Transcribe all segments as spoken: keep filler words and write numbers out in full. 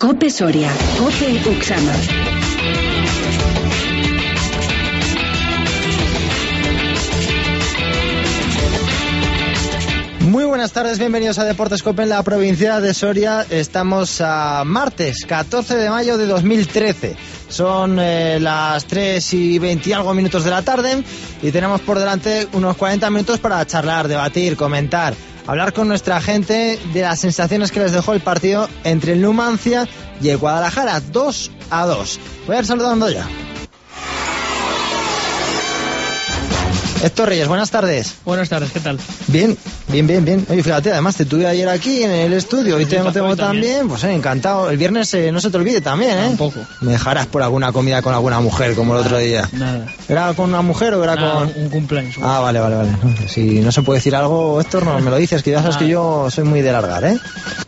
COPE Soria, COPE Uxama. Muy buenas tardes, bienvenidos a Deportes COPE en la provincia de Soria. Estamos a martes catorce de mayo de dos mil trece. Son eh, las tres y veinte y algo minutos de la tarde y tenemos por delante unos cuarenta minutos para charlar, debatir, comentar, hablar con nuestra gente de las sensaciones que les dejó el partido entre el Numancia y el Guadalajara, dos a dos. Voy a ir saludando ya. Héctor Reyes, buenas tardes. Buenas tardes, ¿qué tal? Bien, bien, bien, bien. Oye, fíjate, además te tuve ayer aquí en el estudio, hoy te tengo también. también, pues eh, encantado. El viernes eh, no se te olvide también, ¿eh? Tampoco. Me dejarás por alguna comida con alguna mujer, como nada, el otro día. Nada. ¿Era con una mujer o era nada, con...? un cumpleaños. Ah, vale, vale, vale. Si no se puede decir algo, Héctor, no me lo dices, que ya sabes que yo soy muy de largar, ¿eh?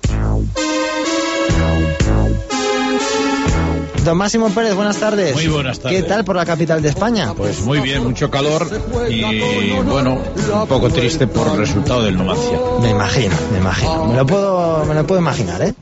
Don Máximo Pérez, buenas tardes. Muy buenas tardes. ¿Qué tal por la capital de España? Pues muy bien, mucho calor y bueno, un poco triste por el resultado del Numancia. Me imagino, me imagino. Me lo puedo, me lo puedo imaginar, ¿eh?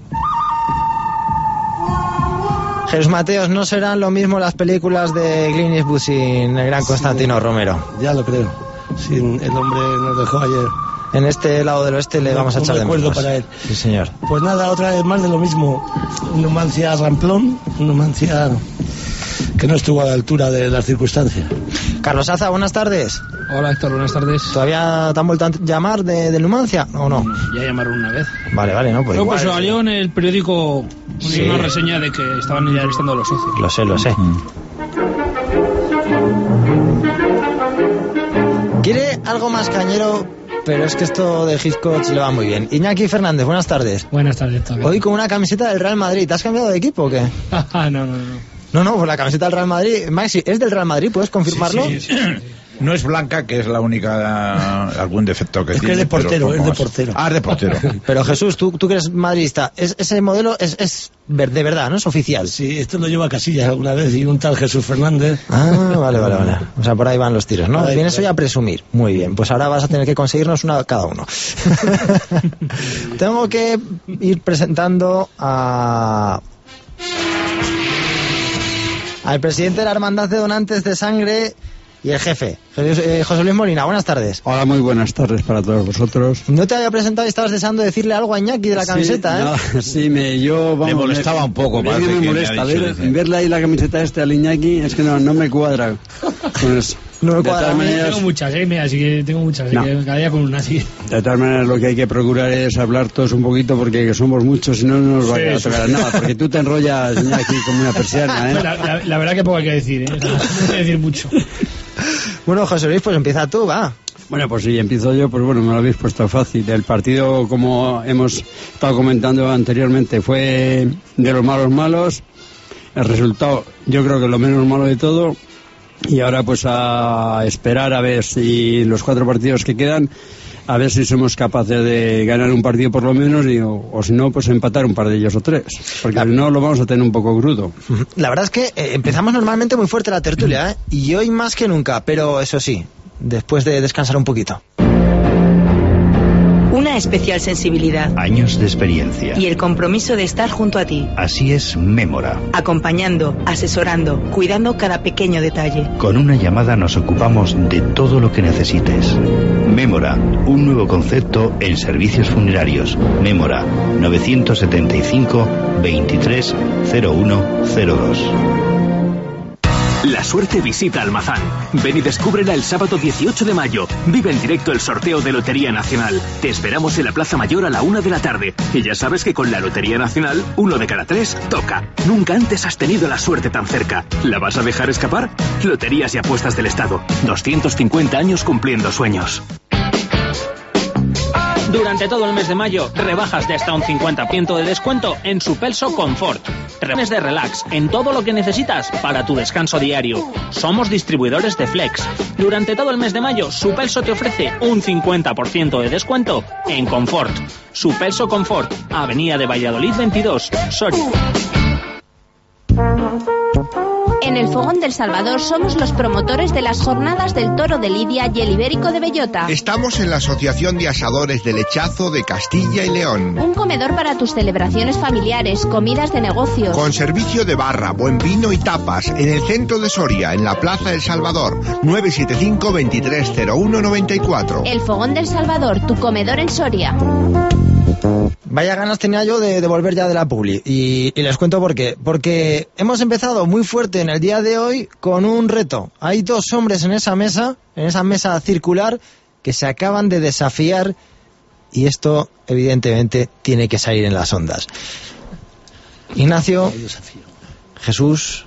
Jesús Mateos, no serán lo mismo las películas de Clint Eastwood sin el gran Constantino sí, Romero. Ya lo creo. Sin el hombre nos dejó ayer. En este lado del oeste le no, vamos a echar de menos. Para él. Sí, señor. Pues nada, otra vez más de lo mismo. Un Numancia ramplón, un Numancia que no estuvo a la altura de las circunstancias. Carlos Aza, buenas tardes. Hola Héctor, buenas tardes. ¿Todavía te han vuelto a llamar de, de Numancia o no? Ya llamaron una vez. Vale, vale, no, pues no, igual. Pues salió en el periódico sí. una reseña de que estaban ya listando los socios. Lo sé, lo sé. Mm. ¿Quiere algo más cañero? Pero es que esto de Hitchcock le va muy bien. Iñaki Fernández, buenas tardes. Buenas tardes, Héctor. Hoy con una camiseta del Real Madrid. ¿Te has cambiado de equipo o qué? no, no, no. No, no, pues la camiseta del Real Madrid. Maxi, ¿es del Real Madrid? ¿Puedes confirmarlo? Sí, sí, sí, sí. No es blanca, que es la única, algún defecto que es tiene. Es que es de portero, es de portero. Ah, es de portero. Pero Jesús, tú, tú que eres madridista, es, ese modelo es, es de verdad, ¿no? Es oficial. Sí, esto lo lleva Casillas alguna vez y un tal Jesús Fernández. Ah, vale, vale, vale. O sea, por ahí van los tiros, ¿no? Vienes hoy a presumir. Muy bien, pues ahora vas a tener que conseguirnos una cada uno. Tengo que ir presentando a... al presidente de la Hermandad de Donantes de Sangre y el jefe, José Luis Molina. Buenas tardes. Hola, muy buenas tardes para todos vosotros. No te había presentado y estabas deseando decirle algo a Iñaki de la camiseta, sí, ¿eh? No, sí, me, yo... Vamos, me molestaba me, un poco. Me, me, me molesta. Me ver, verle ahí la camiseta este al Iñaki es que no, no me cuadra con eso. No me cuadra. Maneras, tengo muchas, ¿eh? Así que tengo muchas, así no. que cada día con una así. De todas maneras, lo que hay que procurar es hablar todos un poquito porque somos muchos y no nos va sí, a tocar sí. nada. Porque tú te enrollas, Iñaki, como una persiana, ¿eh? La, la, la verdad que poco hay que decir, ¿eh? No hay que decir mucho. Bueno, José Luis, pues empieza tú, va. Bueno, pues si empiezo yo, pues bueno, me lo habéis puesto fácil. El partido, como hemos estado comentando anteriormente, fue de los malos malos. El resultado, yo creo que lo menos malo de todo. Y ahora pues a esperar a ver si los cuatro partidos que quedan, a ver si somos capaces de ganar un partido por lo menos y, o, o si no, pues empatar un par de ellos o tres, porque si no lo vamos a tener un poco crudo. La verdad es que eh, empezamos normalmente muy fuerte la tertulia, ¿eh? Y hoy más que nunca, pero eso sí, después de descansar un poquito. Una especial sensibilidad. Años de experiencia. Y el compromiso de estar junto a ti. Así es Mémora. Acompañando, asesorando, cuidando cada pequeño detalle. Con una llamada nos ocupamos de todo lo que necesites. Mémora, un nuevo concepto en servicios funerarios. Mémora, nueve siete cinco, veintitrés, cero uno cero dos. La suerte visita Almazán. Ven y descúbrela el sábado dieciocho de mayo. Vive en directo el sorteo de Lotería Nacional. Te esperamos en la Plaza Mayor a la una de la tarde. Y ya sabes que con la Lotería Nacional, uno de cada tres toca. Nunca antes has tenido la suerte tan cerca. ¿La vas a dejar escapar? Loterías y Apuestas del Estado. doscientos cincuenta años cumpliendo sueños. Durante todo el mes de mayo, rebajas de hasta un cincuenta por ciento de descuento en Supelso Confort. Rebajas de relax en todo lo que necesitas para tu descanso diario. Somos distribuidores de Flex. Durante todo el mes de mayo, Supelso te ofrece un cincuenta por ciento de descuento en Confort. Supelso Confort, Avenida de Valladolid veintidós, Soria. En el Fogón del Salvador somos los promotores de las jornadas del Toro de Lidia y el Ibérico de Bellota. Estamos en la Asociación de Asadores del Lechazo de Castilla y León. Un comedor para tus celebraciones familiares, comidas de negocios. Con servicio de barra, buen vino y tapas en el centro de Soria, en la Plaza del Salvador, nueve siete cinco, veintitrés cero uno noventa y cuatro. El Fogón del Salvador, tu comedor en Soria. Vaya ganas tenía yo de, de volver ya de la publi. Y, y les cuento por qué. Porque hemos empezado muy fuerte en el día de hoy con un reto. Hay dos hombres en esa mesa, en esa mesa circular, que se acaban de desafiar. Y esto, evidentemente, tiene que salir en las ondas. Ignacio, Jesús,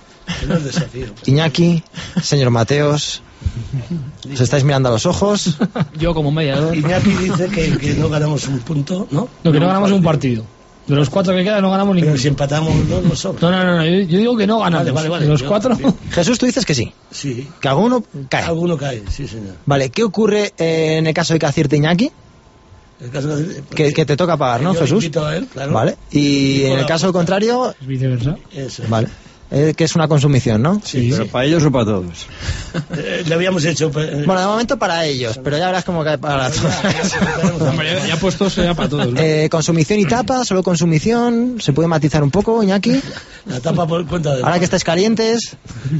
Iñaki, señor Mateos. ¿Os estáis mirando a los ojos? Yo como mediador. Iñaki dice que, que no ganamos un punto, ¿no? No, que no ganamos un partido. De los cuatro que quedan no ganamos ninguno. Pero si empatamos dos, no sobra. No, no, no, no. Yo, yo digo que no ganamos. Vale, vale, vale. De los Yo, cuatro... bien. Jesús, tú dices que sí. Sí. Que alguno cae. Alguno cae, sí, señor. Vale, ¿qué ocurre eh, en el caso de que acierte Iñaki? El caso de... Que, que te toca pagar, ¿no, yo Jesús? invito a él, claro. Vale. Y en el caso contrario... Es viceversa. Eso. Vale. Eh, que es una consumición, ¿no? Sí, pero sí. para ellos o para todos. Eh, le habíamos hecho... Eh, Bueno, de momento para ellos, pero ya verás cómo cae para todos. Hombre, ya, ya puesto sea para todos, ¿no? Eh, consumición y tapa, solo consumición. ¿Se puede matizar un poco, Iñaki? La tapa por cuenta de... Ahora que estáis calientes.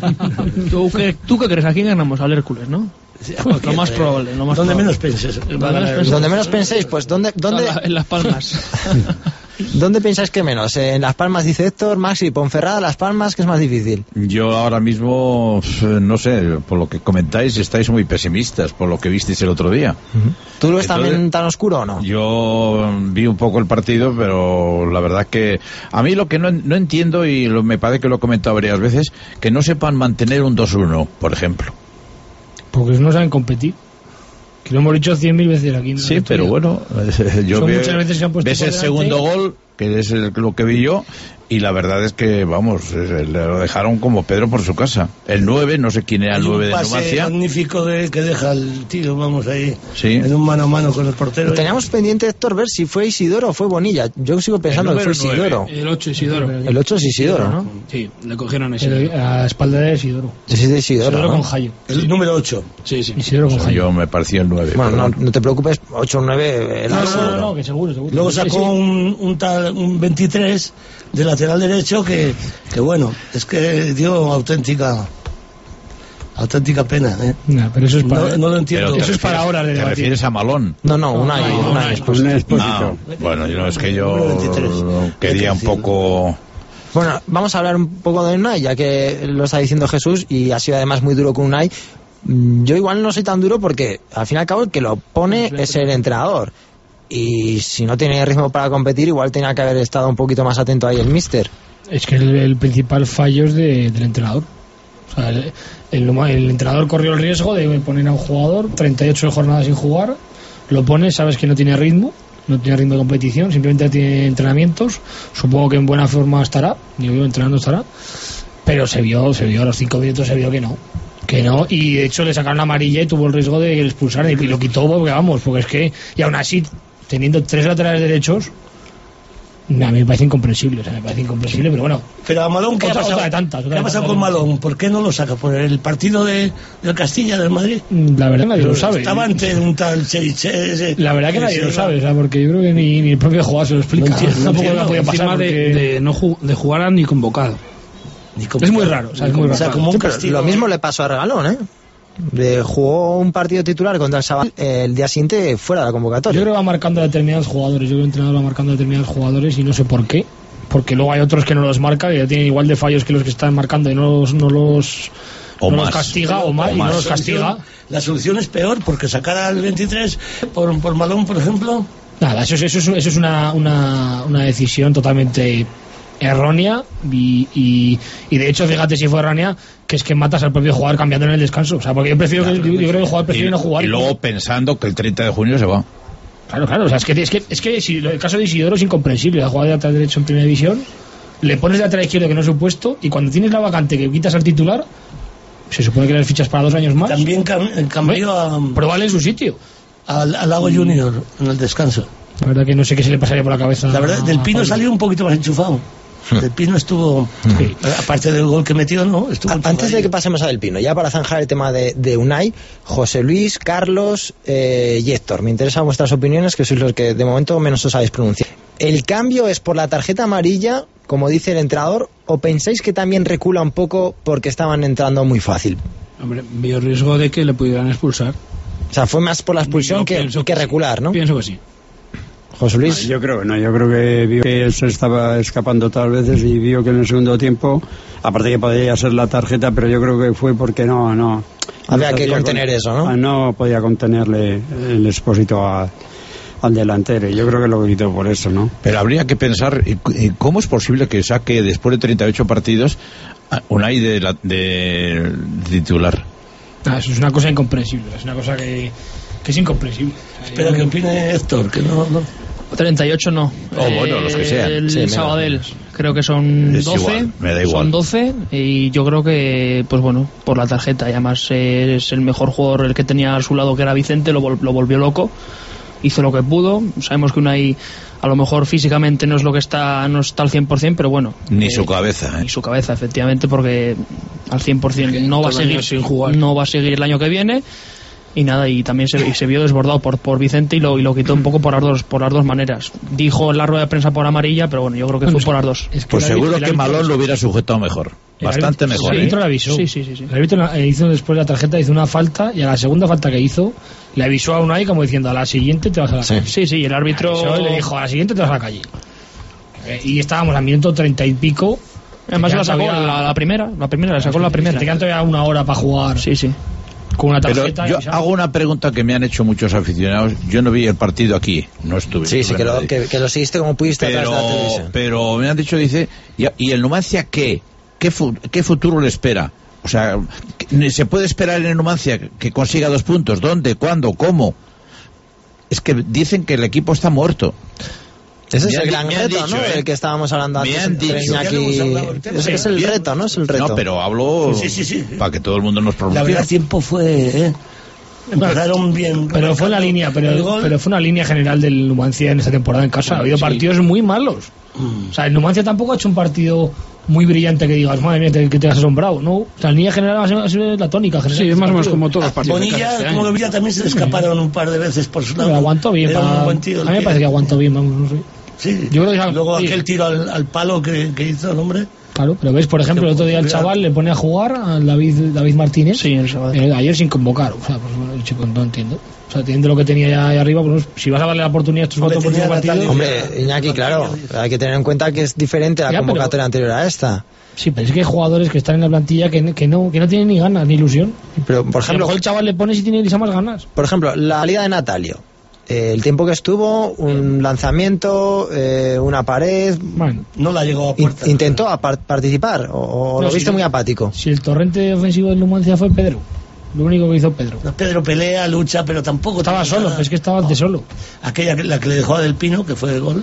¿Tú qué, ¿Tú qué crees? ¿A quién ganamos? Al Hércules, ¿no? Sí, Lo más probable. Lo más donde probable. menos penses. Donde menos penséis. Donde menos penséis, pues ¿dónde, dónde, En Las Palmas. ¿dónde pensáis que menos? En Las Palmas, dice Héctor, Maxi, Ponferrada, Las Palmas, ¿qué es más difícil? Yo ahora mismo, no sé, por lo que comentáis, estáis muy pesimistas, por lo que visteis el otro día. ¿Tú lo ves Entonces, también tan oscuro o no? Yo vi un poco el partido, pero la verdad que a mí lo que no, no entiendo, y lo, me parece que lo he comentado varias veces, que no sepan mantener un dos uno, por ejemplo. Porque no saben competir. Que lo hemos dicho cien mil veces aquí. ¿No? Sí, pero bueno, yo Son veo, muchas veces que han puesto ves por el delante. segundo gol, que es el- lo que vi yo, y la verdad es que, vamos, eh, le lo dejaron como Pedro por su casa. El nueve, no sé quién era el Hay un nueve de pase Numancia. magnífico de, que deja el tío, vamos ahí, Sí. en un mano a mano con el portero. Teníamos pendiente, Héctor, ver si fue Isidoro o fue Bonilla. Yo sigo pensando que fue número nueve. Isidoro. El ocho Isidoro. El ocho es Isidoro, ¿no? Sí, le cogieron a Isidoro. A la espalda de Isidoro. Sí, sí, de Isidoro, Isidoro ¿no? con Jayo. El número ocho. Sí, sí. Isidoro con Jayo. Yo me pareció el nueve. Bueno, pero no, bueno. no te preocupes, ocho o nueve. El No, Arsenal. no, no, no, que seguro, seguro. Luego Sí, sacó sí. un, un tal un veintitrés de lateral derecho que, que bueno, es que dio auténtica auténtica pena, ¿eh? No, pero eso es para, No, no lo entiendo. Pero te eso es para refieres- ahora de ¿Te debatir. refieres a Malón? No, no, una y no, una no, y después. Un expósito. Ah, bueno, yo no, es que yo Número veintitrés. quería un poco... Bueno, vamos a hablar un poco de Unai, ya que lo está diciendo Jesús y ha sido además muy duro con Unai. Mm, Yo igual no soy tan duro porque al fin y al cabo el que lo pone es el entrenador. Y si no tiene ritmo para competir, igual tenía que haber estado un poquito más atento ahí el míster. Es que el, el principal fallo es de, del entrenador. O sea, el, el, el entrenador corrió el riesgo de poner a un jugador treinta y ocho jornadas sin jugar, lo pone, sabes que no tiene ritmo, no tiene ritmo de competición, simplemente tiene entrenamientos, supongo que en buena forma estará, digo yo, entrenando estará, pero se vio, se vio a los cinco minutos, se vio que no. Que no, y de hecho le sacaron la amarilla y tuvo el riesgo de expulsar y lo quitó porque vamos, porque es que, y aún así, teniendo tres laterales derechos, a mí me parece incomprensible, o sea, me parece incomprensible, pero bueno. Pero a Malón, ¿qué Otra- ha pasado, otra de tantas, otra ¿qué ha de pasado tantas. con Malón? ¿Por qué no lo saca? ¿Por el partido de, del Castilla, del Madrid? La verdad nadie lo sabe. Estaba ante un tal Cheriche. La verdad que nadie lo sabe, o sea, porque yo creo que ni, ni el propio jugador se lo explica. No entiendo, no Tampoco entiendo. le podía pasar Encima de, porque- de no ju- de jugar a ni convocado. Es muy raro, o sea, es muy O raro. sea, como un Sí, pero castigo. lo mismo le pasó a Regalón, ¿eh? Le jugó un partido titular contra el Sabadell, eh, el día siguiente fuera de la Yo convocatoria. creo que va marcando a determinados jugadores, yo creo que el entrenador va marcando a determinados jugadores y no sé por qué, porque luego hay otros que no los marca y ya tienen igual de fallos que los que están marcando y no los, no los, O no los más. castiga o más, O y no más. los castiga. La solución es peor, porque sacar al veintitrés por, por Malón, por ejemplo. Nada, eso es, eso es, eso es una, una, una decisión totalmente errónea y, y, y de hecho fíjate si fue errónea que es que matas al propio jugador cambiando en el descanso, o sea, porque yo prefiero que, yo creo que el jugador prefiere Y, no jugar y luego pensando que el treinta de junio se va. claro, claro, o sea, es que, es que, es que si, el caso de Isidoro es incomprensible, la jugada de lateral derecho en primera división, le pones de lateral izquierdo que no es su puesto y cuando tienes la vacante que quitas al titular, se supone que le fichas para dos años más. También cam- cambió a, Pruébale en su sitio. al, al Lago Junior en el descanso. La verdad que no sé qué se le pasaría por la cabeza. La verdad, Del Pino a Pablo. salió un poquito más enchufado. Del Pino estuvo, sí, aparte del gol que metió, ¿no? Estuvo A, antes de que pasemos a Del Pino, ya para zanjar el tema de, de Unai, José Luis, Carlos eh, y Héctor, me interesan vuestras opiniones, que sois los que de momento menos os sabéis pronunciar. ¿El cambio es por la tarjeta amarilla, como dice el entrenador, o pensáis que también recula un poco porque estaban entrando muy fácil? Hombre, vio riesgo de que le pudieran expulsar. O sea, fue más por la expulsión que, que, que recular, ¿no? Pienso que sí. José Luis. No, yo creo que no, yo creo que vio que él se estaba escapando todas veces y vio que en el segundo tiempo, aparte que podía ser la tarjeta, pero yo creo que fue porque no, no. Había no que contener con, eso, ¿no? No podía contenerle el Expósito a, al delantero, y yo creo que lo quitó por eso, ¿no? Pero habría que pensar, ¿cómo es posible que saque después de treinta y ocho partidos Unai de, la, de titular? Ah, eso es una cosa incomprensible, es una cosa que, que es incomprensible. Espera que opine Héctor, que no... no. treinta y ocho no. Oh, eh, bueno, los que sean. El sí, Sabadell, creo que son es doce. Igual, me da igual. Son doce y yo creo que, pues bueno, por la tarjeta. Y además es el mejor jugador, el que tenía a su lado, que era Vicente, lo, lo volvió loco. Hizo lo que pudo. Sabemos que Unai a lo mejor físicamente no es lo que está, no está al cien por ciento, pero bueno. Ni eh, su cabeza. ¿eh? Ni su cabeza, efectivamente, porque al cien por ciento no va a seguir sin jugar. No va a seguir el año que viene. Y nada, y también se, y se vio desbordado por, por Vicente y lo, y lo quitó un poco por las dos por las dos maneras. Dijo en la rueda de prensa por amarilla, pero bueno, yo creo que fue por las dos. Es que pues seguro árbitro, que Malón lo hubiera sujetado mejor. Bastante árbitro, mejor. El árbitro ¿eh? le avisó. Sí, sí, sí, sí. El árbitro hizo después de la tarjeta, hizo una falta, y a la segunda falta que hizo, le avisó a Unai como diciendo, a la siguiente te vas a la calle. Sí, sí, el árbitro... Y le dijo, a la siguiente te vas a la calle. Eh, y estábamos al minuto treinta y pico. Además la sacó todavía... la, la primera, la primera, la sacó la primera. Te quedan todavía una hora para jugar. Sí, sí. Con una tarjeta. Pero yo hago una pregunta que me han hecho muchos aficionados. Yo no vi el partido aquí, no estuve. Sí, sí, que lo, que, que lo seguiste como pudiste pero, atrás de la televisión. Pero me han dicho, dice, ¿y, y el Numancia qué? ¿Qué, fu ¿Qué futuro le espera? O sea, ¿se puede esperar en el Numancia que consiga dos puntos? ¿Dónde? ¿Cuándo? ¿Cómo? Es que dicen que el equipo está muerto. Ese me es el han, gran reto, dicho, ¿no? ¿eh? El que estábamos hablando me antes. Han dicho, Iñaki... Es, es el reto, ¿no? Es el reto. No, pero hablo sí, sí, sí. para que todo el mundo nos pronuncie. La verdad, el tiempo fue... ¿eh? Empezaron bien. Pero fue la línea, pero, pero fue una línea general del Numancia en esta temporada en casa. Ha habido sí. partidos muy malos. Mm. O sea, el Numancia tampoco ha hecho un partido muy brillante que digas, madre mía, que te has asombrado, ¿no? O sea, la línea general ha sido la tónica general. Sí, es más o menos como todos los partidos. Bonilla, como lo Villa, también se le escaparon un par de veces por su lado. Pero aguantó bien. Para... Un buen tío, a mí me parece que aguantó bien, vamos, no sé. Sí, yo creo que luego sí. aquel tiro al, al palo que, que hizo el hombre. Claro, pero ves, por ejemplo, el otro día el chaval le pone a jugar a David, David Martínez. Sí, el chaval. Eh, ayer sin convocar. O sea, pues bueno, el chico no entiendo. O sea, teniendo lo que tenía ya ahí arriba, pues si vas a darle la oportunidad a estos cuatro próximos partidos. Hombre, Iñaki, claro, hay que tener en cuenta que es diferente la ya, convocatoria pero, anterior a esta. Sí, pero es que hay jugadores que están en la plantilla que, que no que no tienen ni ganas ni ilusión. Pero, por ejemplo, a lo mejor el chaval le pone si tiene más ganas. Por ejemplo, la liga de Natalio. Eh, el tiempo que estuvo, un lanzamiento, eh, una pared. Bueno, no la llegó a puerta. ¿Intentó a par participar o, o no, lo viste si muy apático? Si el torrente ofensivo del Numancia fue Pedro. Lo único que hizo Pedro. Pedro pelea, lucha, pero tampoco... Estaba solo, nada. Es que estaba de solo. Aquella, la que le dejó a Del Pino, que fue el gol.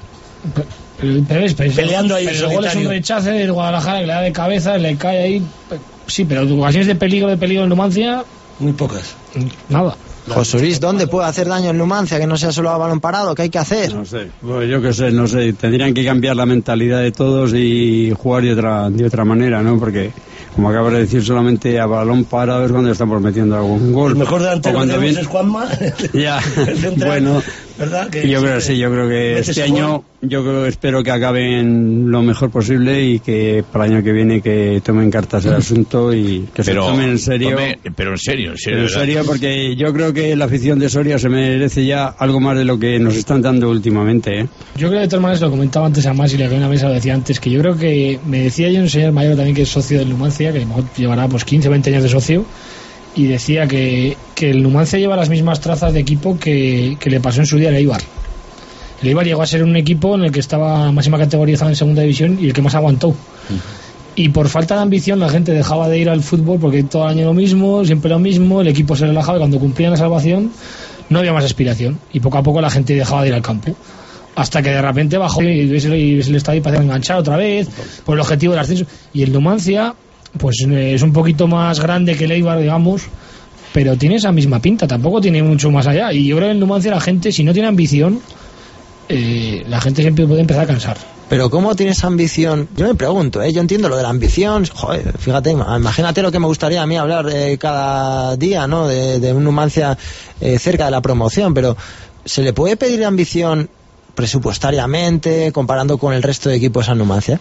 Pero, pero, es, pero Peleando ahí pero el gol es un rechace del Guadalajara que le da de cabeza, le cae ahí. Sí, pero ocasiones de peligro, de peligro en Numancia... Muy pocas. Nada. José Luis, ¿dónde puede hacer daño el Numancia que no sea solo a balón parado? ¿Qué hay que hacer? No sé, pues yo qué sé, no sé. Tendrían que cambiar la mentalidad de todos y jugar de otra, de otra manera, ¿no? Porque, como acabas de decir, solamente a balón parado es cuando estamos metiendo algún gol. El mejor delantero cuando viene es Juanma. Ya, bueno, ¿verdad? Que yo creo sí, yo creo que este año, yo creo espero que acaben lo mejor posible y que para el año que viene que tomen cartas el asunto y que pero, se tomen en serio. Tome, pero en serio, en serio. En serio, porque yo creo que la afición de Soria se merece ya algo más de lo que nos están dando últimamente, ¿eh? Yo creo que de todas maneras, lo comentaba antes a más y le en una mesa lo decía antes, que yo creo que me decía yo un señor mayor también que es socio del Numancia, que a lo mejor llevará pues quince o veinte años de socio, y decía que, que el Numancia lleva las mismas trazas de equipo que, que le pasó en su día al Eibar. El Eibar llegó a ser un equipo en el que estaba máxima categorizado en segunda división y el que más aguantó. Uh-huh. Y por falta de ambición la gente dejaba de ir al fútbol porque todo el año lo mismo, siempre lo mismo, el equipo se relajaba y cuando cumplían la salvación no había más aspiración y poco a poco la gente dejaba de ir al campo. Hasta que de repente bajó y ves el estadio y parece enganchar otra vez por el objetivo del ascenso. Y el Numancia pues es un poquito más grande que el Eibar, digamos, pero tiene esa misma pinta, tampoco tiene mucho más allá. Y yo creo que en el Numancia la gente, si no tiene ambición, eh, la gente siempre puede empezar a cansar. Pero ¿cómo tienes ambición? Yo me pregunto, ¿eh? Yo entiendo lo de la ambición. Joder, fíjate, imagínate lo que me gustaría a mí hablar eh, cada día, ¿no? De, de un Numancia eh, cerca de la promoción, pero ¿se le puede pedir ambición presupuestariamente comparando con el resto de equipos a Numancia?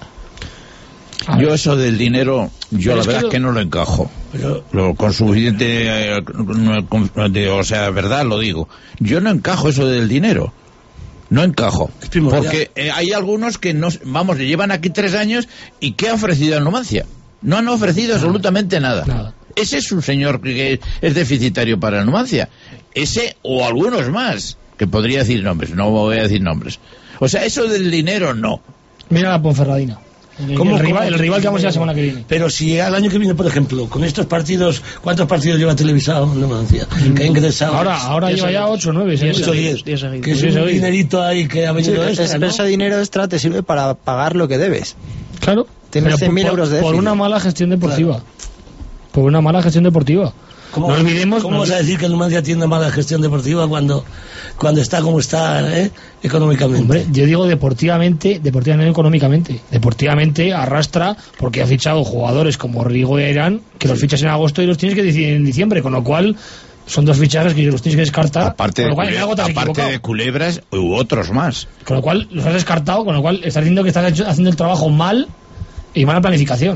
Yo eso del dinero, yo la verdad es que no lo encajo. Pero... Lo, con suficiente, eh, con, de, o sea, verdad lo digo. Yo no encajo eso del dinero. No encajo. Porque eh, hay algunos que no, vamos, llevan aquí tres años y ¿qué ha ofrecido a Numancia? No han ofrecido absolutamente nada. nada. Ese es un señor que es deficitario para Numancia. Ese o algunos más, que podría decir nombres, no voy a decir nombres. O sea, eso del dinero no. Mira la Ponferradina. El, ¿Cómo, el, rival, cómo, el rival que vamos a la semana que viene. Pero si al año que viene, por ejemplo, con estos partidos, ¿cuántos partidos lleva televisado Numancia? Mm. Que ha ingresado. Ahora, ahora lleva ya ocho, nueve, ocho, diez. Que es un dinerito ahí que ha venido sí, extra, es, ¿no? Ese dinero extra te sirve para pagar lo que debes. Claro. Tienes cien mil euros de déficit. Por una mala gestión deportiva. Claro. Por una mala gestión deportiva. ¿Cómo, no olvidemos, ¿cómo no, vas a decir que el Numancia tiene mala gestión deportiva cuando, cuando está como está eh, económicamente? Hombre, yo digo deportivamente, deportivamente no económicamente. Deportivamente arrastra porque ha fichado jugadores como Rigo y Airán, que sí. los fichas en agosto y los tienes que decidir en diciembre, con lo cual son dos fichajes que los tienes que descartar. Aparte, de, cual, culebras, aparte de Culebras u otros más. Con lo cual los has descartado, con lo cual estás diciendo que estás hecho, haciendo el trabajo mal y mala planificación.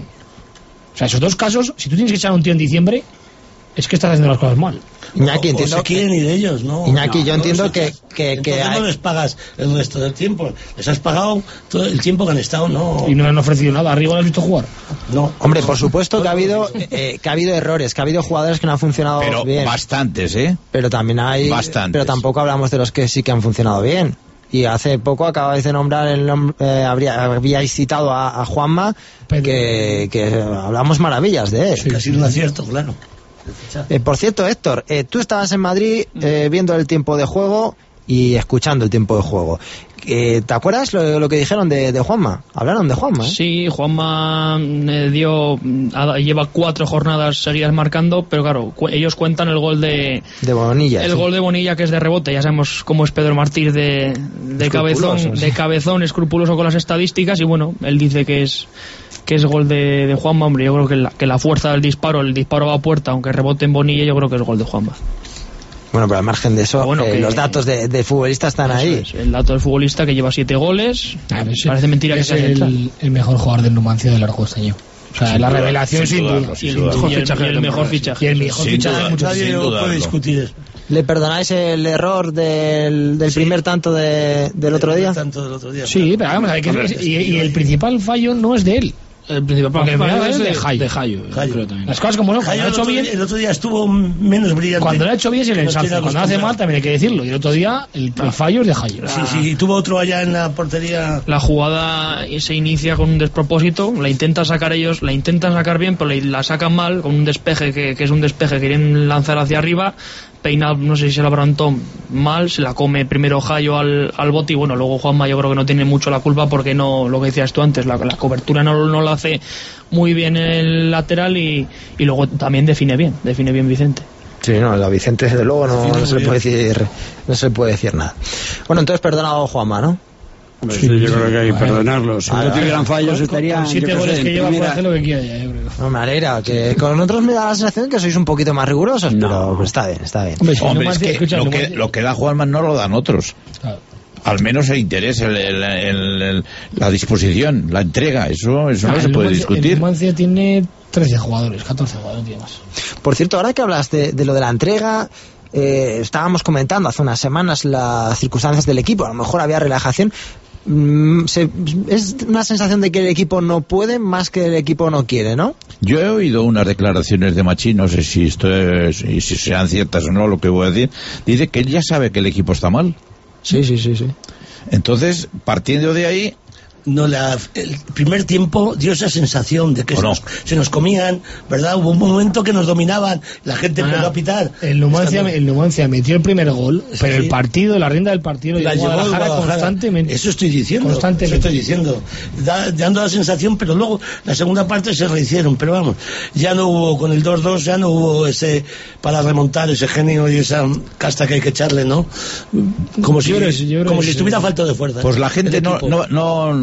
O sea, esos dos casos, si tú tienes que echar a un tío en diciembre, es que estás haciendo las cosas mal. Iñaki, o, entiendo. O se quieren ir ellos, ¿no? Iñaki, no, yo entiendo no, que, que, que hay... no les pagas el resto del tiempo. Les has pagado todo el tiempo que han estado, ¿no? Y no le han ofrecido nada. ¿A Rigo le has visto jugar? No. Hombre, por supuesto que ha habido eh, que ha habido errores, que ha habido jugadores que no han funcionado pero bien. Pero bastantes, ¿eh? Pero también hay. Bastantes. Pero tampoco hablamos de los que sí que han funcionado bien. Y hace poco acabáis de nombrar, el nom eh, habría, habíais citado a, a Juanma, que, que hablamos maravillas de él. Sí, que ha sido un acierto, claro. Eh, por cierto, Héctor, eh, tú estabas en Madrid eh, viendo el tiempo de juego y escuchando el tiempo de juego. Eh, ¿Te acuerdas lo, lo que dijeron de, de Juanma? Hablaron de Juanma, ¿eh? Sí, Juanma eh, dio lleva cuatro jornadas seguidas marcando, pero claro, cu ellos cuentan el gol de de Bonilla, el sí. gol de Bonilla, que es de rebote. Ya sabemos cómo es Pedro Martínez de, de cabezón, sí. de cabezón escrupuloso con las estadísticas, y bueno, él dice que es que es gol de, de Juanma. Hombre, yo creo que la, que la fuerza del disparo, el disparo va a puerta, aunque rebote en Bonilla, yo creo que es gol de Juanma. Bueno, pero al margen de eso, bueno, eh, que, los datos de, de futbolista están ahí. Es, el dato del futbolista que lleva siete goles. Ah, pues parece mentira que sea el, el mejor jugador del Numancia del largo este año. O sea, sin la duda, revelación sin duda. Y el mejor fichaje. Y el mejor fichaje. Y el mejor fichaje. Nadie puede discutir eso. ¿Le perdonáis el error del, del sí. primer tanto de, del, otro día? tanto del otro día? Sí, pero vamos a ver, que es, y, y el principal fallo no es de él. El principal fallo es de Jayo. De Jayo, Jayo. Las cosas como no, cuando lo ha hecho bien. El otro día estuvo menos brillante. Cuando lo ha hecho bien se le ensalza. Cuando lo hace mal también hay que decirlo. Y el otro día el, el fallo es de Jayo. Sí, sí, tuvo otro allá en la portería. La jugada se inicia con un despropósito. La intentan sacar ellos, la intentan sacar bien, pero la sacan mal, con un despeje que, que es un despeje que quieren lanzar hacia arriba. Peina, no sé si se la abrantó mal, se la come primero Jayo al, al bote, y bueno, luego Juanma yo creo que no tiene mucho la culpa, porque no, lo que decías tú antes, la, la cobertura no, no la hace muy bien el lateral, y, y luego también define bien, define bien Vicente. Sí, no, la Vicente desde luego no, no se le puede decir, no se le puede decir nada. Bueno, entonces perdonado Juanma, ¿no? Pues sí, yo creo que hay que perdonarlo. Si no tuvieran fallos estaría. Con siete goles que lleva puede hacer lo que quiera ya, yo creo. No me alegra, que con otros me da la sensación que sois un poquito más rigurosos, no. pero pues está bien, está bien. Hombre, si Hombre no es que, escucha, lo, que lo que da Juanma no lo dan otros. Claro. Al menos el interés, el, el, el, el, la disposición, la entrega, eso, eso ah, no se puede Numancia, discutir. El Numancia tiene trece jugadores, catorce jugadores, no más. Por cierto, ahora que hablas de, de lo de la entrega, eh, estábamos comentando hace unas semanas las circunstancias del equipo, a lo mejor había relajación. Se, es una sensación de que el equipo no puede más que el equipo no quiere, ¿no? Yo he oído unas declaraciones de Machín, no sé si esto es, y si sean ciertas o no lo que voy a decir. Dice que él ya sabe que el equipo está mal. Sí, sí, sí, sí. Entonces, partiendo de ahí, no, la, el primer tiempo dio esa sensación de que se, no. nos, se nos comían, ¿verdad? Hubo un momento que nos dominaban, la gente ah, empezó a pitar. El Numancia, el Numancia metió el primer gol, sí, pero el partido, la rienda del partido la llevó Guadalajara, Guadalajara constantemente. Eso estoy diciendo, constantemente. Eso estoy diciendo. Da, dando la sensación, pero luego la segunda parte se rehicieron, pero vamos, ya no hubo, con el dos dos, ya no hubo ese, para remontar ese genio y esa casta que hay que echarle, ¿no? Como si, yo creo, yo creo como si estuviera falta de fuerza. Pues la gente no, no, no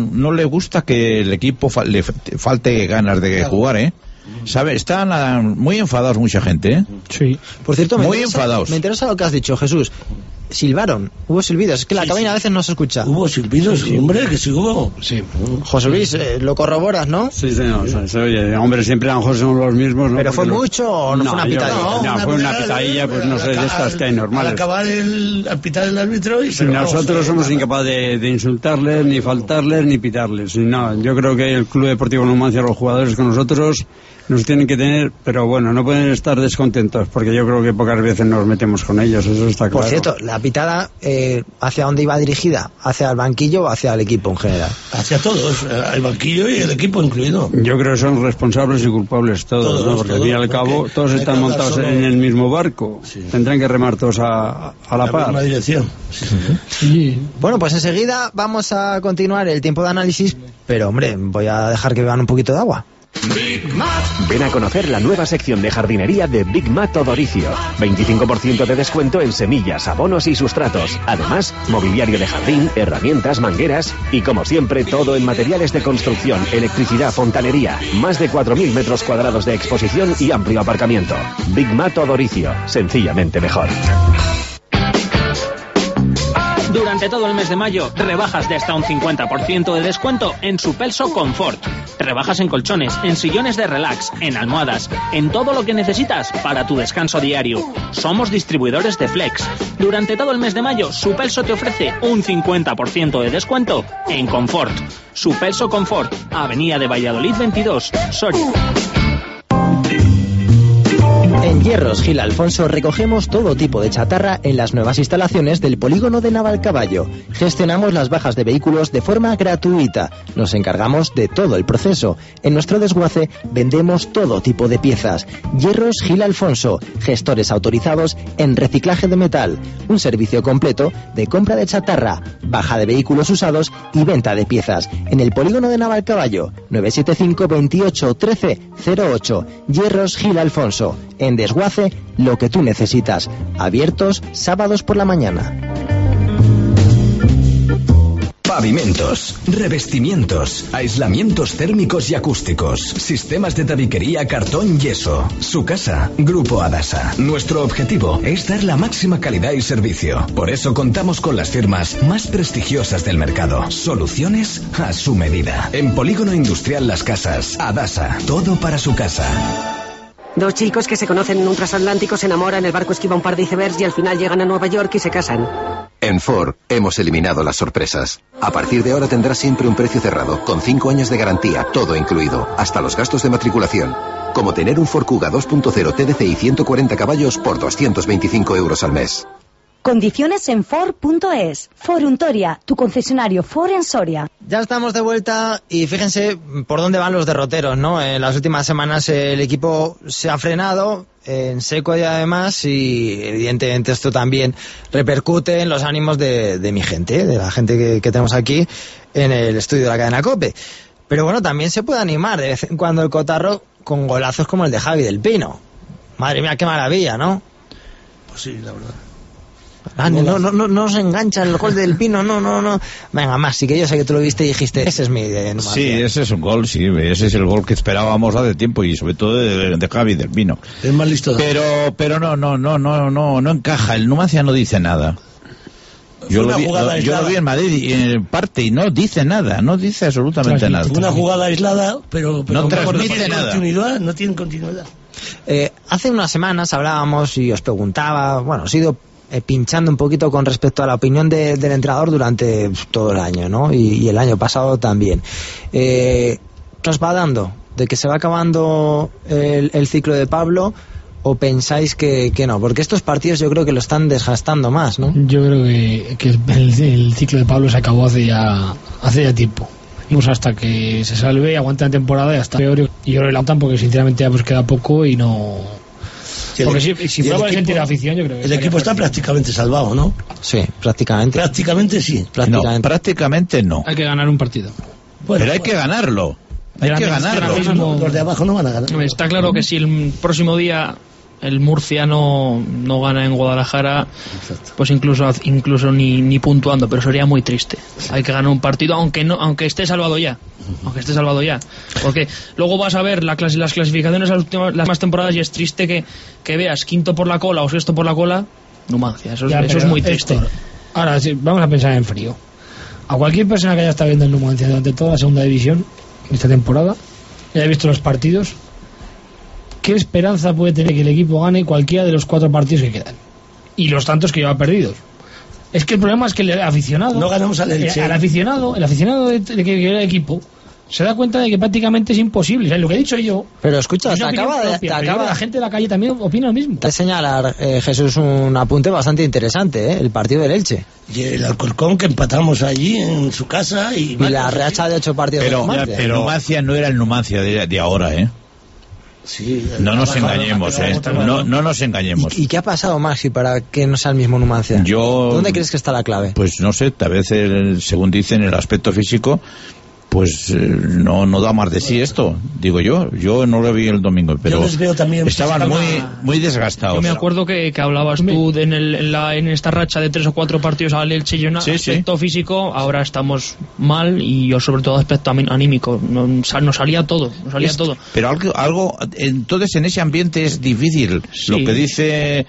no le gusta que el equipo fa- le falte ganas de jugar, ¿eh? ¿Sabe? Están uh, muy enfadados mucha gente, ¿eh? Sí. Por cierto, muy me interesa, enfadados. Me interesa lo que has dicho, Jesús. Silbaron, hubo silbidos, es que la sí, cabina sí. a veces no se escucha. Hubo silbidos, sí, hombre, que sí hubo. Sí. José Luis, eh, lo corroboras, ¿no? Sí, señor, sí. Se oye, hombre, siempre a lo mejor son los mismos, ¿no? ¿Pero fue Porque mucho lo... o no, no fue una pitadilla? No, no, fue una pitadilla, pues no sé, de estas que hay normales. Al acabar el, al pitar el árbitro y... Sí, nosotros somos incapaces de, de insultarles, ni faltarles, ni pitarles. No, yo creo que el Club Deportivo Numancia, los jugadores con nosotros, nos tienen que tener, pero bueno, no pueden estar descontentos, porque yo creo que pocas veces nos metemos con ellos, eso está claro. Por cierto, la pitada, eh, ¿hacia dónde iba dirigida? ¿Hacia el banquillo o hacia el equipo en general? Hacia todos, el banquillo y el equipo incluido. Yo creo que son responsables y culpables todos, todos ¿no? Porque todos, al fin y al cabo todos están montados solo... en el mismo barco, sí. Tendrán que remar todos a, a la, la par. misma dirección. Sí. Sí. Bueno, pues enseguida vamos a continuar el tiempo de análisis, pero hombre, voy a dejar que beban un poquito de agua. Big Mat. Ven a conocer la nueva sección de jardinería de Big Mat Odoricio. veinticinco por ciento de descuento en semillas, abonos y sustratos. Además, mobiliario de jardín, herramientas, mangueras y, como siempre, todo en materiales de construcción, electricidad, fontanería. Más de cuatro mil metros cuadrados de exposición y amplio aparcamiento. Big Mat Odoricio. Sencillamente mejor. Durante todo el mes de mayo, rebajas de hasta un cincuenta por ciento de descuento en Supelso Confort. Rebajas en colchones, en sillones de relax, en almohadas, en todo lo que necesitas para tu descanso diario. Somos distribuidores de Flex. Durante todo el mes de mayo, Supelso te ofrece un cincuenta por ciento de descuento en Confort. Supelso Confort, Avenida de Valladolid veintidós, Soria. En Hierros Gil Alfonso recogemos todo tipo de chatarra en las nuevas instalaciones del polígono de Navalcaballo. Gestionamos las bajas de vehículos de forma gratuita. Nos encargamos de todo el proceso. En nuestro desguace vendemos todo tipo de piezas. Hierros Gil Alfonso, gestores autorizados en reciclaje de metal. Un servicio completo de compra de chatarra, baja de vehículos usados y venta de piezas. En el polígono de Navalcaballo, nueve siete cinco, veintiocho, trece, cero ocho. Hierros Gil Alfonso. En desguace, lo que tú necesitas. Abiertos sábados por la mañana. Pavimentos, revestimientos, aislamientos térmicos y acústicos, sistemas de tabiquería, cartón, yeso. Su casa, Grupo Adasa. Nuestro objetivo es dar la máxima calidad y servicio. Por eso contamos con las firmas más prestigiosas del mercado. Soluciones a su medida. En Polígono Industrial Las Casas, Adasa. Todo para su casa. Dos chicos que se conocen en un transatlántico se enamoran, el barco esquiva un par de icebergs y al final llegan a Nueva York y se casan. En Ford hemos eliminado las sorpresas. A partir de ahora tendrás siempre un precio cerrado, con cinco años de garantía, todo incluido, hasta los gastos de matriculación. Como tener un Ford Kuga dos punto cero T D C y ciento cuarenta caballos por doscientos veinticinco euros al mes. Condiciones en Ford punto es. Ford Untoria, tu concesionario Ford en Soria. Ya estamos de vuelta y fíjense por dónde van los derroteros, ¿no? En las últimas semanas el equipo se ha frenado en seco y además, y evidentemente esto también repercute en los ánimos de, de mi gente, de la gente que, que tenemos aquí en el estudio de la cadena COPE. Pero bueno, también se puede animar de vez en cuando el cotarro con golazos como el de Javi del Pino. Madre mía, qué maravilla, ¿no? Pues sí, la verdad. Ah, no, no, no, no os engancha el gol del Pino, no, no, no. Venga, más, sí que yo sé que tú lo viste y dijiste, ese es mi de Numancia. Sí, ese es un gol, sí, ese es el gol que esperábamos hace tiempo y sobre todo de, de Javi del Pino. Es más listo. Pero, pero no, no, no, no, no, no encaja. El Numancia no dice nada. Yo lo, vi, lo, yo lo vi en Madrid y en parte y no dice nada, no dice absolutamente nada. Una jugada aislada, pero, pero no transmite no nada. Continuidad, no tiene continuidad. Eh, hace unas semanas hablábamos y os preguntaba, bueno, os he ido eh, pinchando un poquito con respecto a la opinión de, del entrenador durante pues, todo el año, ¿no? Y, y el año pasado también. Eh, ¿Nos va dando de que se va acabando el, el ciclo de Pablo? ¿O pensáis que, que no? Porque estos partidos yo creo que lo están desgastando más, ¿no? Yo creo que, que el, el ciclo de Pablo se acabó hace ya hace ya tiempo. Vamos hasta que se salve, aguante la temporada y hasta peor. Y yo creo que la aguantan porque sinceramente ya pues queda poco y no... Sí, porque si, si fuera por sentir la afición, yo creo que... El equipo está prácticamente salvado, ¿no? Sí, prácticamente. Prácticamente sí. Prácticamente no. Prácticamente no. Hay que ganar un partido. Bueno, pero hay que ganarlo. Hay que ganarlo. Mismo, los de abajo no van a ganar. Está claro que si el próximo día el Murcia no, no gana en Guadalajara, pues incluso incluso ni, ni puntuando, pero sería muy triste. Hay que ganar un partido aunque no aunque esté salvado ya, aunque esté salvado ya, porque luego vas a ver la clase, las clasificaciones las últimas las más temporadas y es triste que, que veas quinto por la cola o sexto por la cola Numancia, eso, ya, eso es muy triste. Héctor, ahora sí, vamos a pensar en frío. A cualquier persona que haya estado viendo el Numancia durante toda la segunda división esta temporada y haya visto los partidos, ¿qué esperanza puede tener que el equipo gane cualquiera de los cuatro partidos que quedan? Y los tantos que lleva perdidos. Es que el problema es que el aficionado... No ganamos al Elche. El aficionado, el aficionado de, de que viene el equipo se da cuenta de que prácticamente es imposible. O sea, lo que he dicho yo... Pero escucha, te acaba, de, te acaba... la gente de la calle también opina lo mismo. Te señalar, eh, Jesús, un apunte bastante interesante, ¿eh? El partido del Elche. Y el Alcorcón, que empatamos allí en su casa. Y, y la rehacha de ocho partidos pero, de Numancia. Pero Numancia no era el Numancia de, de ahora, ¿eh? Sí, no nos engañemos, ¿eh? No, no nos engañemos. ¿Y, ¿Y qué ha pasado, Maxi, para que no sea el mismo Numancia? Yo, ¿Dónde crees que está la clave? Pues no sé, tal vez, el, según dicen, el aspecto físico... pues eh, no no da más de sí esto, digo yo. Yo no lo vi el domingo, pero yo les veo también estaban muy muy desgastados. Yo me acuerdo que, que hablabas tú de en, el, en, la, en esta racha de tres o cuatro partidos al Elche y un sí, aspecto sí. físico, ahora estamos mal y yo sobre todo aspecto anímico. Nos, nos salía todo, nos salía es, todo. Pero algo, algo, entonces en ese ambiente es difícil. Sí. Lo que dice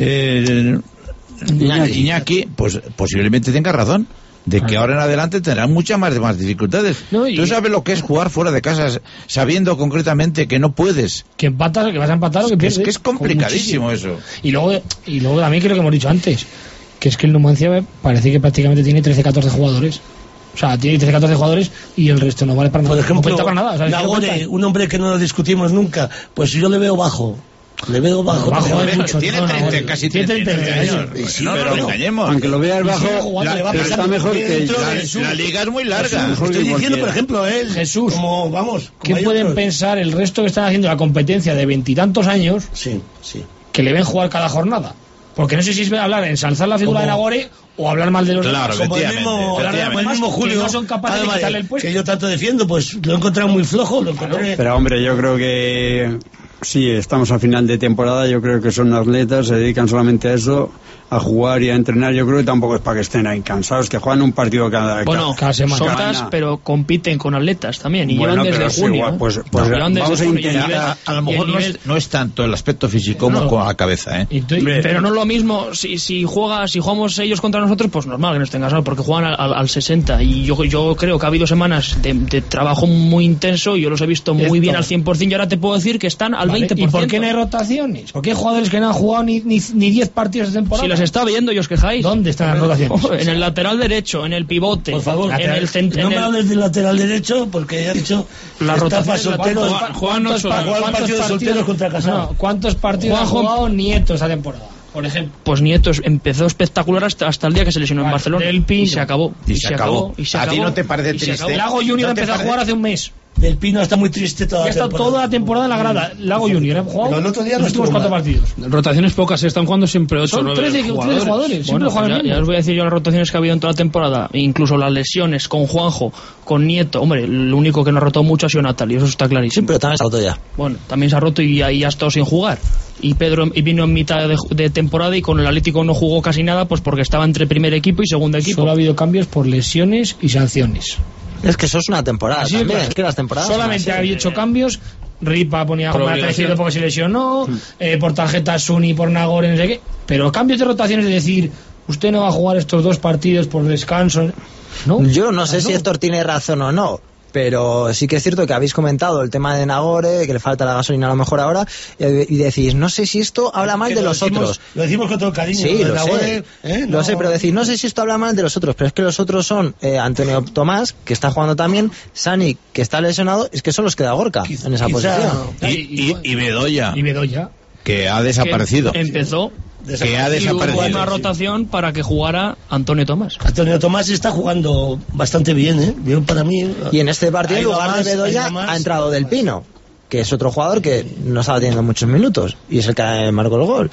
eh, Iñaki. Iñaki, pues posiblemente tenga razón. De que ahora en adelante tendrán muchas más, más dificultades. No, y... Tú sabes lo que es jugar fuera de casa sabiendo concretamente que no puedes. Que empatas, que vas a empatar o que pierdes. Es que es complicadísimo eso. Y luego, y luego también creo que hemos dicho antes, que es que el Numancia parece que prácticamente tiene trece catorce jugadores. O sea, tiene trece catorce jugadores y el resto no vale para nada. Por ejemplo, no para nada. O sea, Nagore, un hombre que no lo discutimos nunca, pues yo le veo bajo. Le veo bajo. bajo tiene mucho, tiene treinta, casi treinta años. Sí, no, pero no engañemos. Aunque lo veas bajo, la, la, está mejor que la, la liga es muy larga. Estoy diciendo, cualquiera. Por ejemplo, él, Jesús, como vamos, ¿qué pueden otros? pensar el resto que están haciendo la competencia de veintitantos años? Sí, sí. Que le ven jugar cada jornada. Porque no sé si es hablar, ensalzar la figura como... de Nagore o hablar mal de los claro, demás. Como el mismo, como el mismo Julio, no son capaces de quitarle el puesto. Que yo tanto defiendo, pues lo he encontrado muy flojo. Lo encontré... Pero hombre, yo creo que sí, estamos a final de temporada, yo creo que son atletas, se dedican solamente a eso, a jugar y a entrenar. Yo creo que tampoco es para que estén ahí cansados, que juegan un partido cada, bueno, cada semana. Son atletas, pero compiten con atletas también, y bueno, llevan desde junio. Igual, pues, pues no, vamos a intentar. Nivel, a, a lo mejor no, nivel... es, no es tanto el aspecto físico como no, con la cabeza, ¿eh? Tú, pero no es lo mismo, si, si juega, si jugamos ellos contra nosotros, pues normal que no estén cansados, porque juegan al, al, al sesenta, y yo, yo creo que ha habido semanas de, de trabajo muy intenso, y yo los he visto muy Esto. bien al cien por ciento, y ahora te puedo decir que están al vale, veinte por ciento. ¿Y por qué no hay rotaciones? ¿Por qué hay jugadores que no han jugado ni diez ni, ni partidos de temporada? Si las está viendo, yo os quejáis. ¿Dónde están las rotaciones? Oh, en el lateral derecho, en el pivote. Por favor, en el centro. No me hables del lateral derecho porque ya he dicho la rotación solteros. Juan un partido de solteros contra Casado. No, ¿cuántos partidos ha jugado Nieto esa temporada? Por ejemplo. Pues Nieto empezó espectacular hasta, hasta el día que se lesionó vale, en Barcelona. Y se acabó. Y, y se, se acabó. acabó. Y se ¿A acabó. ti no te parece y triste? Lago Junior ¿No empezó a jugar hace un mes. Del Pino está muy triste toda la temporada. Está toda la temporada en la grada. Lago Junior, ¿eh? Jugado pero el otro día los últimos cuatro partidos. Rotaciones pocas, están jugando siempre ocho. Son trece jugadores. jugadores. Bueno, ya, ya os voy a decir yo las rotaciones que ha habido en toda la temporada. Incluso las lesiones con Juanjo, con Nieto. Hombre, lo único que no ha roto mucho ha sido Natal, y eso está clarísimo. Sí, pero también se ha roto ya. Bueno, también se ha roto y ahí ya ha estado sin jugar. Y Pedro y vino en mitad de, de temporada y con el Atlético no jugó casi nada, pues porque estaba entre primer equipo y segundo equipo. Solo ha habido cambios por lesiones y sanciones. Es que eso es una temporada así también. Es, es que las temporadas solamente ha hecho cambios. Ripa ponía como aparecido porque se lesionó, mm. eh, por tarjeta Suni, por Nagore, no sé qué. Pero cambios de rotaciones, es decir, usted no va a jugar estos dos partidos por descanso. ¿No? Yo no sé no. si Héctor tiene razón o no. Pero sí que es cierto que habéis comentado el tema de Nagore, que le falta la gasolina a lo mejor ahora, y decís, no sé si esto habla mal de los decimos, otros. Lo decimos con todo el cariño. Sí, lo, Nagore, sé, ¿eh? lo no. sé, pero decís, no sé si esto habla mal de los otros, pero es que los otros son eh, Antonio Tomás, que está jugando también, Sani, que está lesionado, es que solo os queda Gorka quizá, en esa quizá, posición. Y, y, y Bedoya. Y Bedoya. Que ha desaparecido. Que empezó... que ha desaparecido. Hubo una rotación para que jugara Antonio Tomás. Antonio Tomás está jugando bastante bien, ¿eh? Bien para mí. Y en este partido, en lugar de Bedoya, ha entrado Del Pino, que es otro jugador que no estaba teniendo muchos minutos y es el que marcó el gol.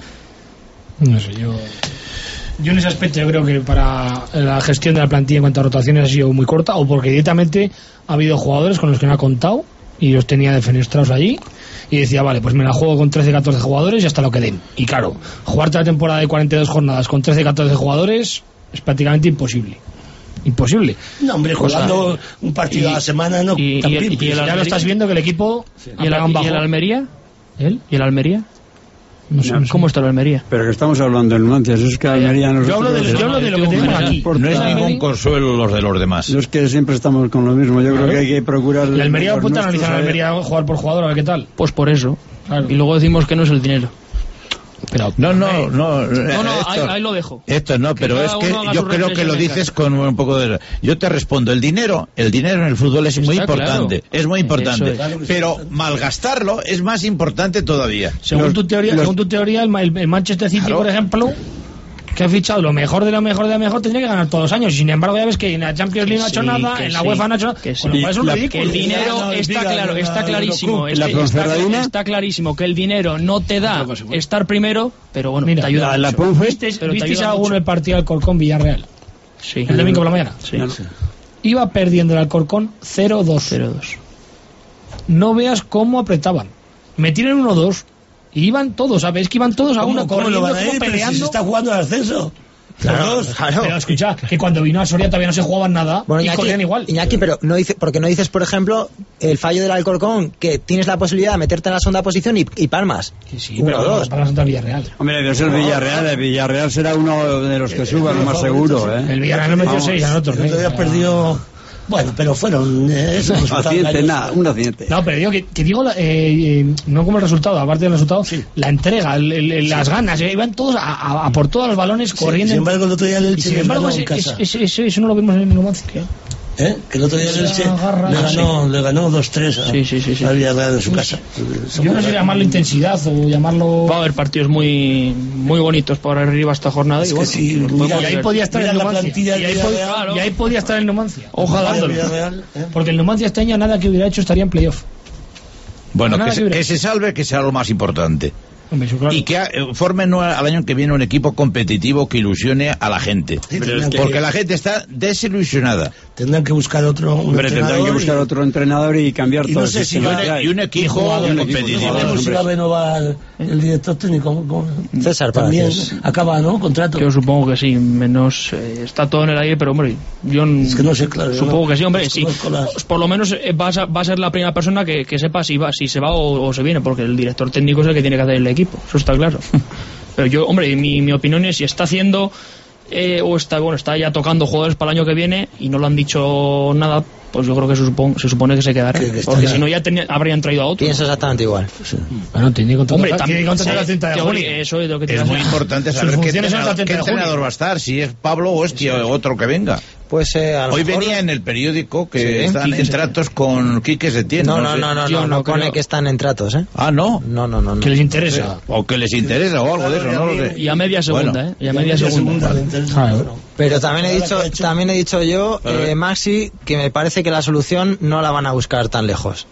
No sé, yo. Yo en ese aspecto yo creo que para la gestión de la plantilla en cuanto a rotaciones ha sido muy corta, o porque directamente ha habido jugadores con los que no ha contado y los tenía defenestrados allí. y decía, vale, pues me la juego con trece catorce jugadores y hasta lo que den. Y claro, jugarte la temporada de cuarenta y dos jornadas con trece catorce jugadores es prácticamente imposible. Imposible. No, hombre, jugando o sea, un partido y, a la semana no. Y, y, el, y el ya lo estás viendo que el equipo. Sí. ¿Y, el, ¿Y el Almería? ¿El? ¿Y el Almería? No sé, no sé. ¿Cómo está el Almería? Pero que estamos hablando del Numancia, eso es que Almería no. Yo hablo de, yo hablo de lo que tenemos aquí. No es ningún consuelo los de los demás. No es que siempre estamos con lo mismo. Yo creo que hay que procurar. La Almería, puta, analizar a Almería jugar por jugador, a ver qué tal. Pues por eso. Claro. Y luego decimos que no es el dinero. Pero, no, no, no, no, no ahí, ahí lo dejo. Esto no, pero es que yo creo que lo dices con un poco de... Yo te respondo, el dinero, el dinero en el fútbol es muy importante, claro. es muy importante, es. pero malgastarlo es más importante todavía. Según los, tu teoría, los... según tu teoría, el, el Manchester City, claro. por ejemplo, que ha fichado lo mejor de lo mejor de lo mejor, tendría que ganar todos los años. Sin embargo, ya ves que en la Champions League no ha hecho sí, nada, en la sí, UEFA no ha hecho nada. Que, sí. Bueno, es un ridículo. Que el dinero no, no, está diga, claro, está clarísimo. Es que está, está clarísimo que el dinero no te da estar primero, pero bueno, mira, te ayuda. La, la ¿Visteis, ¿visteis alguno el partido del Alcorcón Villarreal? Sí. El domingo por la mañana. Sí. sí. Iba perdiendo el Alcorcón cero dos. No veas cómo apretaban. Metieron uno dos. Y iban todos, ¿sabes? Que iban todos a uno corriendo, lo van a ir, peleando. Si se está jugando al ascenso. Claro, claro. Pero escucha, que cuando vino a Soria todavía no se jugaban nada, bueno, y Iñaki, corrían igual. Iñaki, pero no dice, porque no dices, por ejemplo, el fallo del Alcorcón, que tienes la posibilidad de meterte en la segunda posición y, y palmas. Sí, sí, uno, pero dos. Palmas contra el Villarreal. Hombre, debe ser el Villarreal, el Villarreal será uno de los que suban, lo más seguro, ¿eh? El Villarreal no metió seis a nosotros. El otro día perdió... Bueno, pero fueron eh, eso, un accidente, nada, un accidente. No, pero digo que, que digo, eh, eh, no como el resultado, aparte del resultado, sí. la entrega, el, el, el, sí. las ganas, eh, iban todos a, a, a por todos los balones sí, corriendo. Sin embargo, el otro día el Elche sin embargo, ese, es, es, es, eso no lo vimos en el Numancia. ¿Eh? Que el otro día el Elche le ganó, le ganó dos tres a, sí, sí, sí, sí. a Villarreal en su sí. casa. Yo no sé llamarlo intensidad o llamarlo... Va a haber partidos muy muy bonitos por arriba esta jornada. Es y, bueno, sí, mira, y ahí podía estar el Numancia. Y ahí, pod claro. y ahí podía estar el Numancia. Ojalá. ¿eh? Porque el Numancia este año nada que hubiera hecho estaría en playoff. Bueno, que, que, se, que se salve, que sea lo más importante. Hombre, claro. Y que formen al año que viene un equipo competitivo que ilusione a la gente. Sí, porque que... la gente está desilusionada. Tendrán que buscar otro hombre, tendrán que buscar y... otro entrenador y cambiar y todo. No sé si va... Y un equipo competitivo. No si va a renovar el director técnico. César también Palacios. Acaba, ¿no? Contrato. Yo supongo que sí, menos eh, está todo en el aire, pero hombre, yo es que no sé, claro. Supongo no, que sí, hombre, sí. Las... Por lo menos eh, va, a, va a ser la primera persona que, que sepa si va, si se va o, o se viene, porque el director técnico es el que tiene que hacer el equipo. Eso está claro. Pero yo, hombre, mi, mi opinión es si está haciendo eh, o está bueno está ya tocando jugadores para el año que viene y no lo han dicho nada, pues yo creo que se supone, se supone que se quedará. Que, que porque si no ya tenía, habrían traído a otro. Pienso exactamente igual. Sí. Bueno, tiene que hombre, contratar a treinta de julio. Eso es lo que es muy importante saber qué entrenador, qué entrenador va a estar, si es Pablo o es sí. otro que venga. Pues eh, a lo hoy mejor... venía en el periódico que sí, están Quique en tratos con Quique Setién. No, no, no, no, no, no, no pone que están en tratos, ¿eh? Ah, no. No, no, no, no. Que les interesa. O que les interesa o algo de eso, no lo sé. Y a media segunda, bueno, ¿eh? Y a media, media segunda. segunda claro. Pero también he dicho, también he dicho yo, eh, Maxi, que me parece que la solución no la van a buscar tan lejos.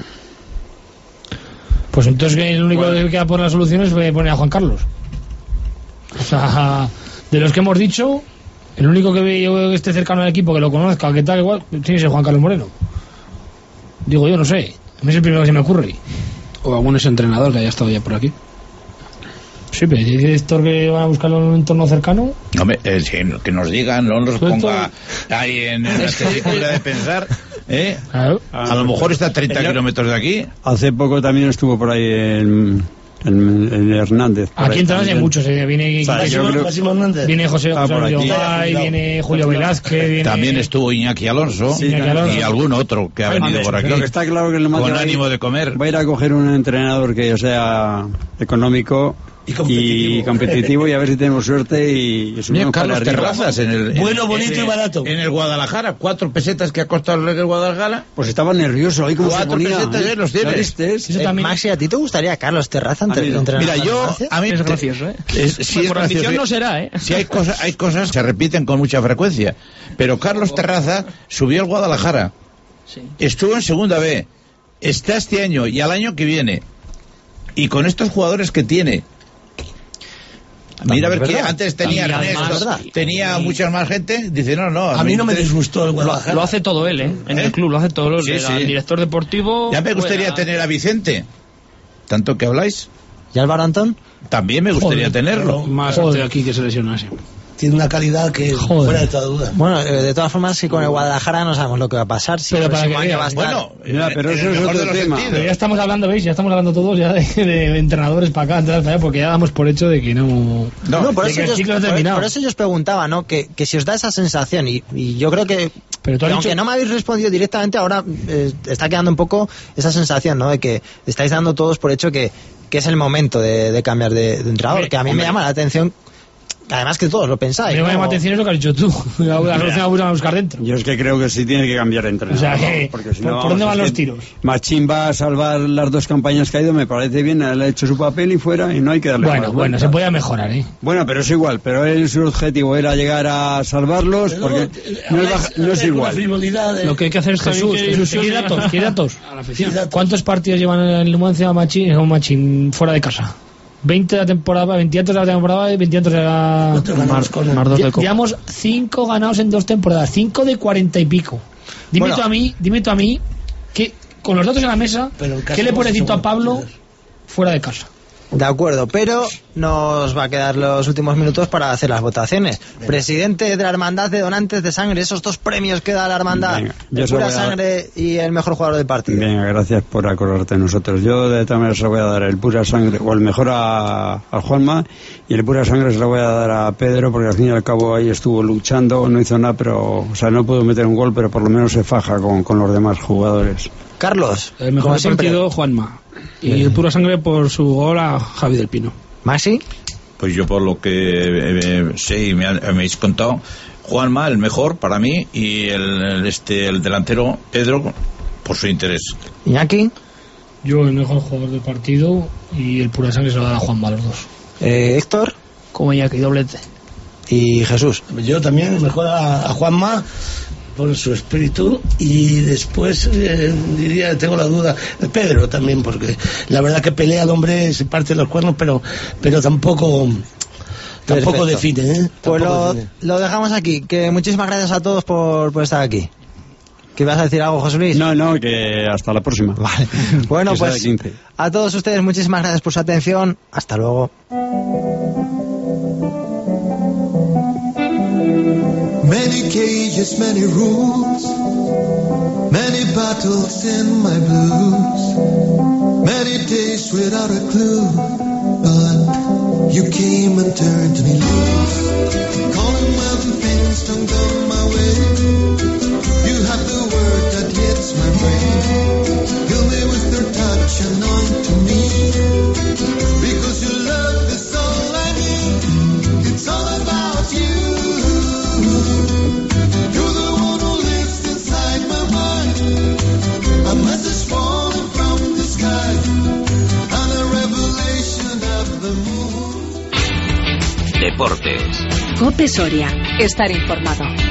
Pues entonces el único bueno. que queda por la solución es poner a Juan Carlos. O sea, de los que hemos dicho, el único que veo que esté cercano al equipo, que lo conozca, que tal, igual, tiene que ser Juan Carlos Moreno. Digo yo, no sé. A mí es el primero que se me ocurre. O algún entrenador que haya estado ya por aquí. Sí, pero dice Héctor que van a buscarlo en un entorno cercano. Hombre, eh, que nos digan, no nos ponga ahí en la tesitura de pensar. ¿Eh? Claro. A lo mejor está a treinta kilómetros de aquí. Hace poco también estuvo por ahí en... El, el Hernández. Aquí entran hay muchos, eh. viene, o sea, creo, viene José ah, José viene Julio Velázquez, viene... también estuvo Iñaki Alonso, sí, Iñaki Alonso y algún otro que ha venido ver, por aquí. Lo que está claro que el con ánimo de comer. Va a ir a coger un entrenador que sea económico y competitivo, y, competitivo y a ver si tenemos suerte y, y mira, Carlos Terrazas en el bueno, en, bonito en, y barato en el Guadalajara, cuatro pesetas que ha costado el Guadalajara. Pues estaba nervioso ahí como cuatro se ponía, pesetas ¿eh? los tienes. Eh, también... Maxi, ¿a ti te gustaría Carlos Terraza entre, no. entre mira yo a mí es gracioso, ¿eh? Es, si pues por ambición no será, ¿eh? Si hay cosas hay cosas que se repiten con mucha frecuencia, pero Carlos Terraza subió al Guadalajara, sí. Estuvo en segunda B, está este año y al año que viene, y con estos jugadores que tiene. Mira a ver que antes tenía Ernesto, tenía mucha más gente, dice no, no. A mí no me disgustó el Guadalajara. Lo hace todo él, ¿eh? En ¿Eh? el club lo hace todo él, sí, sí. El director deportivo. Ya me gustaría fuera... tener a Vicente. tanto que habláis. ¿Y Álvaro Antón? También me gustaría Joder, tenerlo. Más de aquí que se lesionase. Tiene una calidad que Joder. fuera de toda duda. Bueno, eh, de todas formas, si con el Guadalajara no sabemos lo que va a pasar. Si Pero el para próximo que año veas, va a estar... Bueno, Ya, pero eso es otro tema. Pero ya estamos hablando, ¿veis? Ya estamos hablando todos ya de, de entrenadores para acá, entrenadores para allá, porque ya damos por hecho de que no... No, no, por, de eso que el yo, ciclo ha por, terminado. por eso yo os preguntaba, ¿no? Que, que si os da esa sensación, y, y yo creo que, Pero tú has que aunque dicho- no me habéis respondido directamente, ahora eh, está quedando un poco esa sensación, ¿no? De que estáis dando todos por hecho que, que es el momento de, de cambiar de, de entrenador, Hombre, que a mí hombre. me llama la atención, además que todos lo pensáis. Me ¿no? llama la atención es lo que has dicho tú. La la solución la buscan a buscar dentro. Yo es que creo que sí tiene que cambiar de entrenador. O sea, que, porque si ¿por, no, por dónde vamos, van es los que tiros? Machín va a salvar las dos campañas que ha ido, me parece bien, él ha hecho su papel y fuera, y no hay que darle Bueno, más bueno, vueltas. se podía mejorar, ¿eh? Bueno, pero es igual, pero él su objetivo era llegar a salvarlos, Pero porque no es, baja- no es igual. Lo que hay que hacer es También Jesús. que Jesús, ilusione ¿quiere datos? ¿Quiere datos? A la afición. ¿Cuántos partidos llevan en Numancia Machín, eh, Machín fuera de casa? veinte de la temporada, veinte de la temporada y veinte de la... Más, más dos de Lle- copa. Llevamos cinco ganados en dos temporadas, cinco de cuarenta y pico. Dime Bueno. tú a mí, dime tú a mí, que con los datos en la mesa, Pero en caso ¿qué le hemos puedes decir tú hecho a Pablo partidos. fuera de casa? De acuerdo, pero nos va a quedar los últimos minutos para hacer las votaciones. Presidente de la Hermandad de Donantes de Sangre, esos dos premios que da la Hermandad, Venga, yo el se lo pura voy a dar. sangre y el mejor jugador del partido. Venga, gracias por acordarte de nosotros. Yo de todas maneras se lo voy a dar el pura sangre, o el mejor a, a Juanma, y el pura sangre se lo voy a dar a Pedro, porque al fin y al cabo ahí estuvo luchando, no hizo nada, pero, o sea, no pudo meter un gol, pero por lo menos se faja con, con los demás jugadores. Carlos, El mejor como del siempre. partido, Juanma. Y el pura sangre por su gol a Javi del Pino. Maxi, Pues yo por lo que eh, sé y me, ha- me habéis contado, Juanma el mejor para mí y el, el, este el delantero Pedro por su interés. Iñaki, Yo el mejor jugador del partido y el pura sangre se lo va a dar a Juanma, los dos. eh, Héctor Como ya que doblete. y Jesús. Yo también mejor a, a Juanma por su espíritu, y después eh, diría, tengo la duda, de Pedro también, porque la verdad que pelea el hombre, se parte los cuernos, pero pero tampoco tampoco Perfecto. define, ¿eh? Pues Tampoco lo, define. lo dejamos aquí. Que muchísimas gracias a todos por, por estar aquí. ¿Qué vas a decir algo, José Luis? No, no, que hasta la próxima. Vale. Bueno, Que sea pues de quince. a todos ustedes muchísimas gracias por su atención. Hasta luego. Many cages, many rules, many battles in my blues, many days without a clue, but you came and turned me loose. Calling when things don't go my way, you have the word that hits my brain. Fill me with your touch and on to me, because your love is all I need. It's all about you. You're the one who lives inside my mind. A message falling from the sky, and a revelation of the moon. Deportes. Cope Soria. Estar informado.